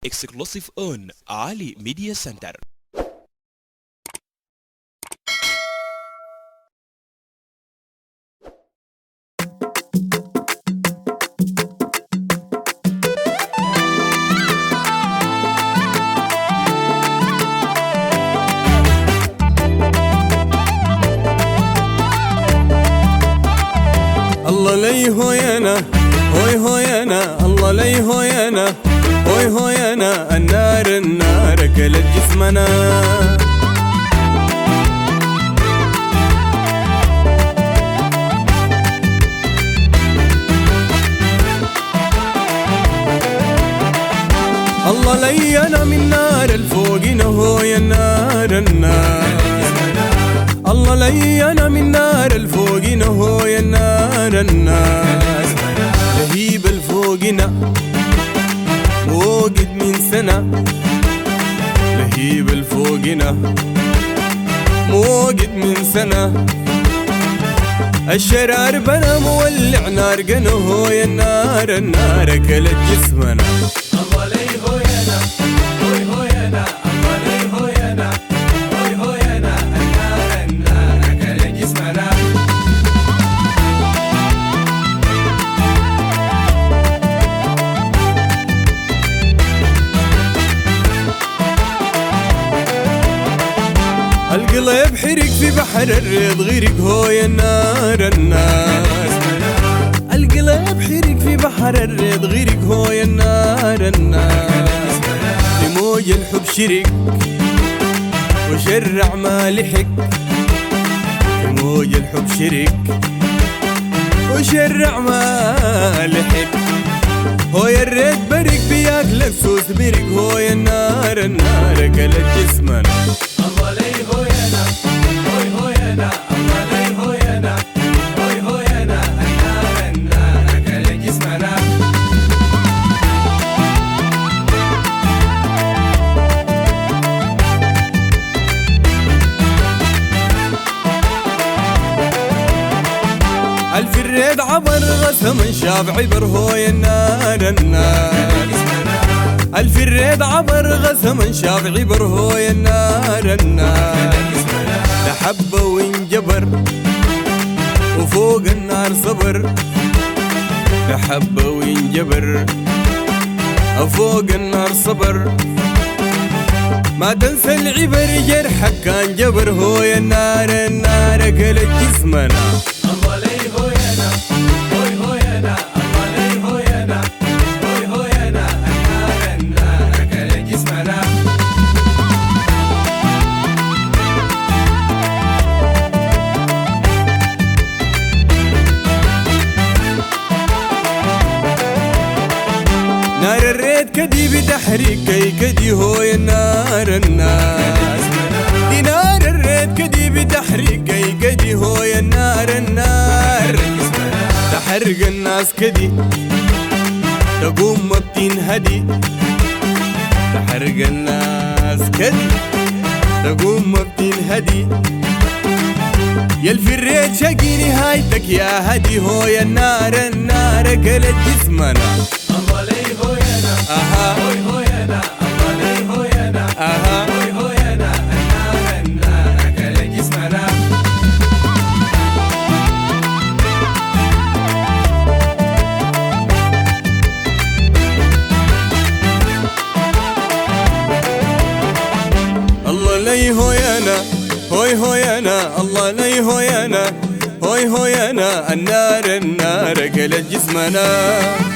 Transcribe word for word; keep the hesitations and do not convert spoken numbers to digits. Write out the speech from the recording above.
exclusive on Ali Media Center. الله لي هوينا هوي هوينا الله لي هوينا هوي هوينا النار النار كلت جسمنا الله لينا من نار الفوقنا هوي النار النار الله لينا من نار الفوقنا هوي النار النار لهيب الفوقنا موجد من سنة لهيب الفوقنا موجد من سنة الشرار بنا مولع نار قنا هوي النار النار كلت جسمنا الله لي هوينا هوي هوينا الله لي هوينا هوي هوينا النار النار كلت جسمنا القلب حرق في بحر الريض غرق هوي النار النار القلب حرق في بحر الريض غرق هوي النار النار لموج الحب شرق وشرع ما لحق لموج الحب شرق وشرع ما لحق هوي الريد برق بياكلك سوس برق هوي النار النار كلت جسمنا الله لي هوينا هوي هوينا الله لي هوينا هوي هوينا النار النار كلت جسمنا الف الريد عبر غسم شاف عبر هوي النار النار الف الريد عبر غسم شاف عبر هوي النار النار لحبه وانجبر وفوق النار صبر لحبه وانجبر وفوق النار صبر ما تنسى العبر جرحك كان جبر هوي النار النار كلت جسمنا الله لي هوينا هوي هوينا الله لي هوينا هوي هوينا النار النار كلت جسمنا نار الريد كدي بتحريك كي كدي هوي النار النار دي نار الريد كدي بتحريك كي كدي هوي النار النار تحرق الناس كدي تقوم ما بتنهدي تحرق الناس كدي تقوم ما بتنهدي يلفي الريد شقي نهايتك يا هدي هوي النار النار كلت جسمنا الله لي هوينا اها هوي هوينا الله لي هوينا اها هوي هوينا النار النار كلت جسمنا الله لي هوينا هوي هوينا الله لي هوينا هوي هوينا النار النار كلت جسمنا